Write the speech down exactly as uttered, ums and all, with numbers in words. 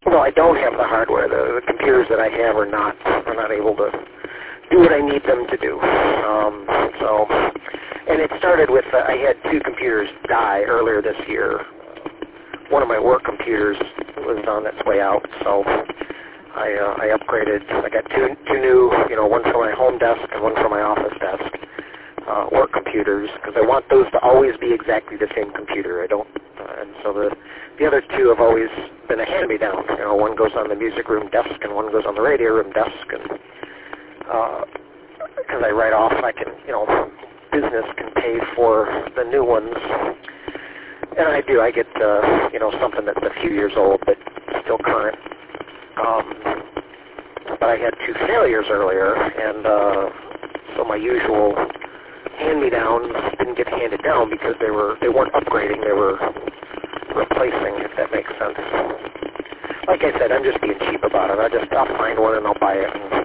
well, I don't have the hardware. The, the computers that I have are not are not able to do what I need them to do. Um, so, and it started with, uh, I had two computers die earlier this year. One of my work computers was on its way out, so I, uh, I upgraded. I got two, two new, you know, one for my home desk and one for my office desk, uh, work computers, because I want those to always be exactly the same computer. I don't, uh, and so the, the other two have always been a hand-me-down. You know, one goes on the music room desk and one goes on the radio room desk, and because uh, I write off, I can, you know, business can pay for the new ones. And I do. I get, uh, you know, something that's a few years old but still current. Um, but I had two failures earlier, and uh, so my usual hand-me-downs didn't get handed down because they were they weren't upgrading. They were replacing, if that makes sense. Like I said, I'm just being cheap about it. I just I'll find one and I'll buy it. And,